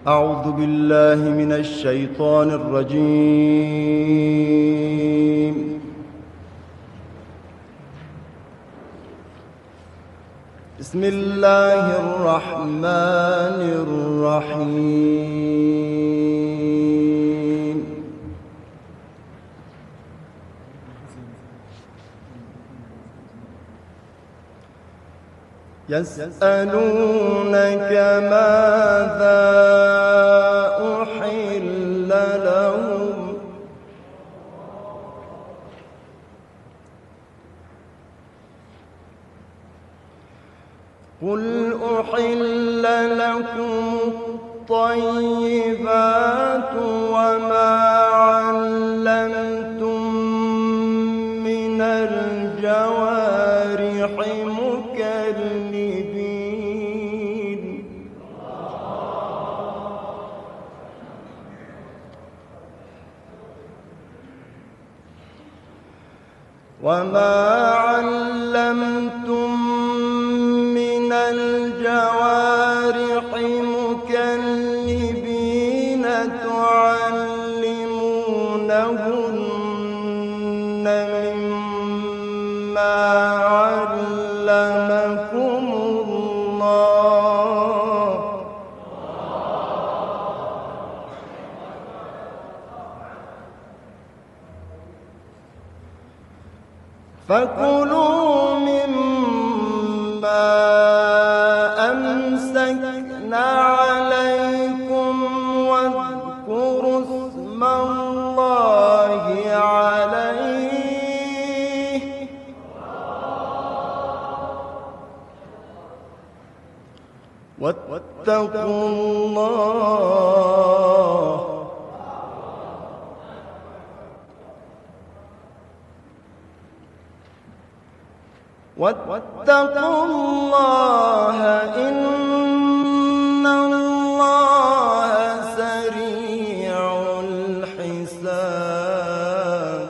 أعوذ بالله من الشيطان الرجيم. بسم الله الرحمن الرحيم. يسألونك ماذا أحل لهم قل أحل لكم الطيبات وما علمتم من الجوارح مكلبين تعلمونهن مما علمكم الله فكلوا مما أمسكنا عليكم واذكروا اسم الله عليه واتقوا الله إن الله سريع الحساب.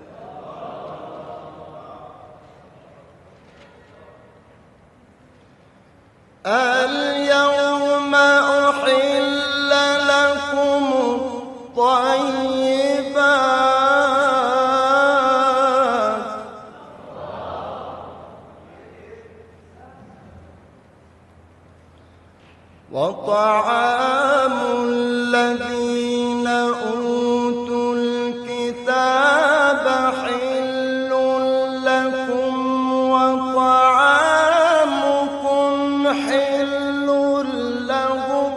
اليوم أحل لكم الطيبات وطعام الذين أوتوا الكتاب حل لكم وطعامكم حل لهم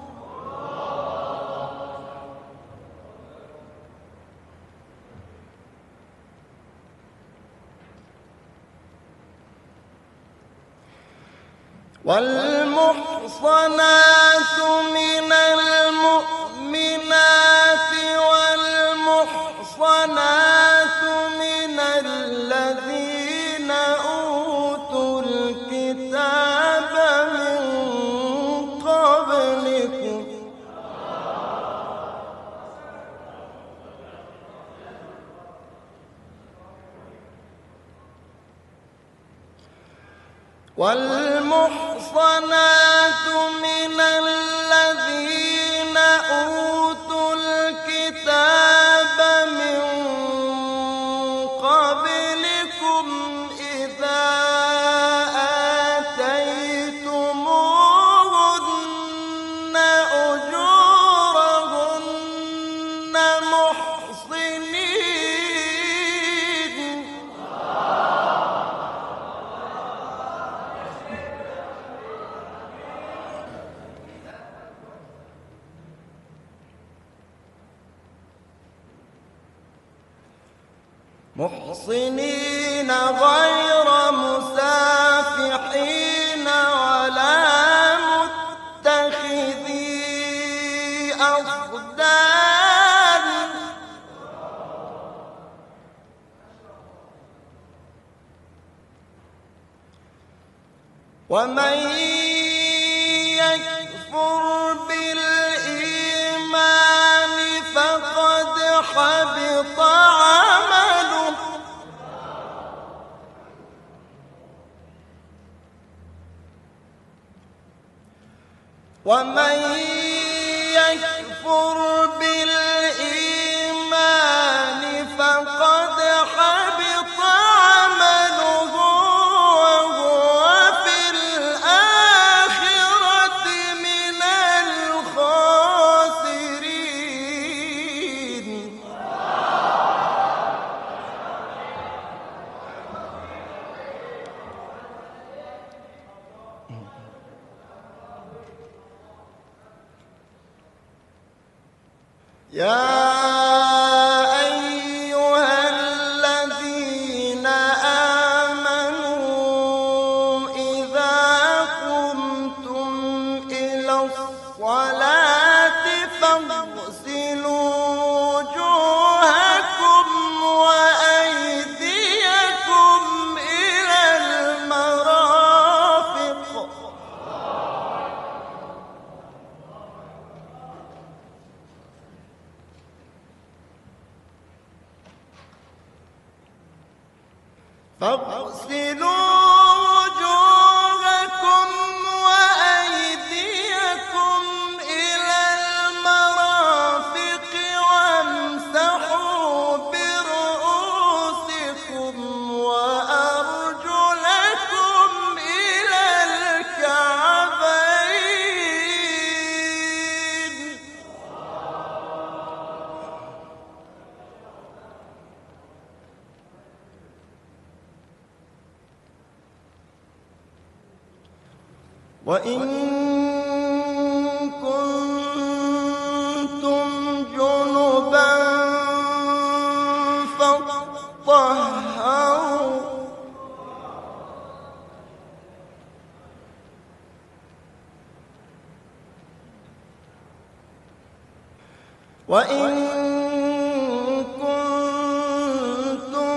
والمحصنات من المؤمنات والمحصنات من الذين أوتوا الكتاب من قبلكم والمحصنات من الذين أوتوا الكتاب من قبلكم إذا آتيتموهن أجورهن محصنين غير مسافحين ولا متخذي أخدان ومن يكفر بالإيمان فقد حبط عمله ومن يكفر بالإيمان فقد حبط عمله وهو في الآخرة من الخاسرين. يا أيها الذين آمنوا إذا قمتم إلى الصلاة فاغسلوا وجوهكم وأيديكم إلى المرافق وامسحوا برؤوسكم وأرجلكم إلى الكعبين. وإن كنتم جنبا فاطهروا وإن كنتم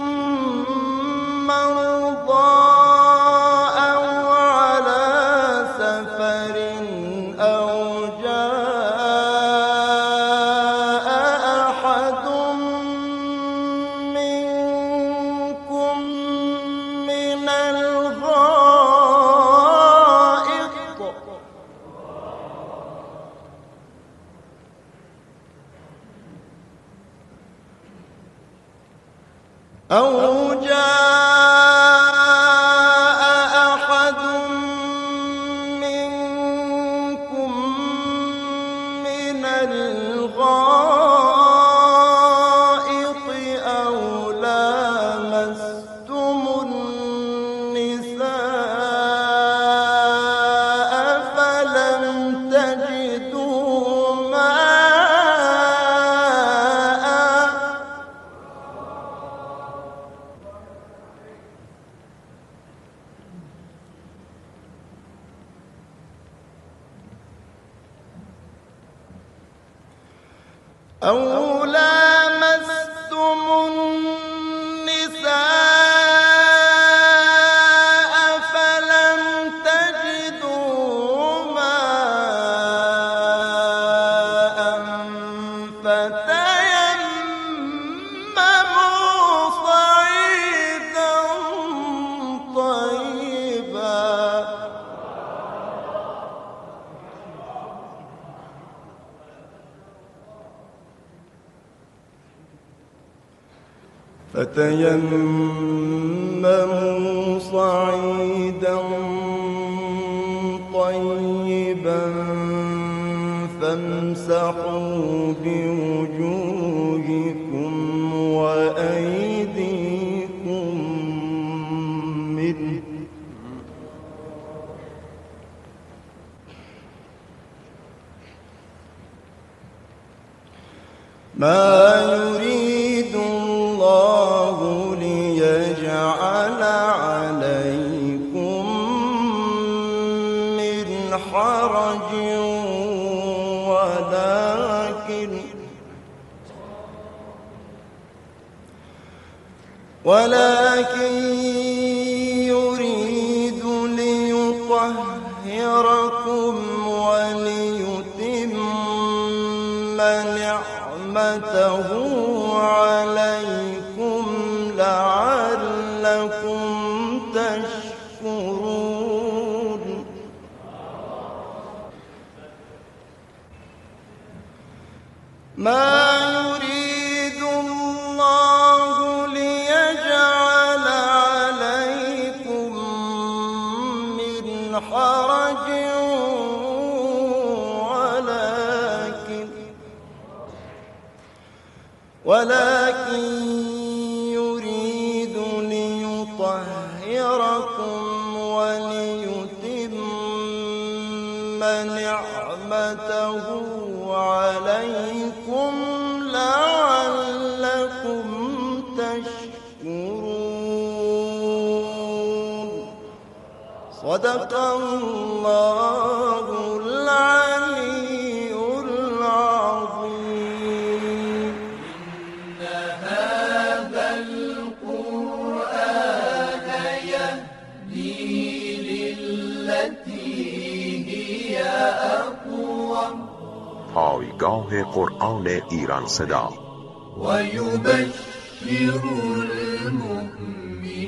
مرضى أو على سفر أو جاء أحد منكم من الغائط أو جاء أحد منكم من الغائط أو لامستم النساء فلم تجدوا ماء أو لامستم النساء فلم تجدوا ماء فتيمموا صعيدا طيبا طيبا فامسحوا بوجوهكم وأيديكم منه ما يريد الله ليجعل عليكم من حرج ولكن يريد ليطهركم وليتم نعمته عليكم لعلكم تشكرون. ما يريد الله ليجعل عليكم من حرج ولكن يريد ليطهركم وليتم نعمته عليكم لعلكم تشكرون. صدق الله العلي العظيم. إن هذا القرآن يهدي للتي هي أقوم. پایگاه قرآن ایران صدا. ويبشر المؤمنين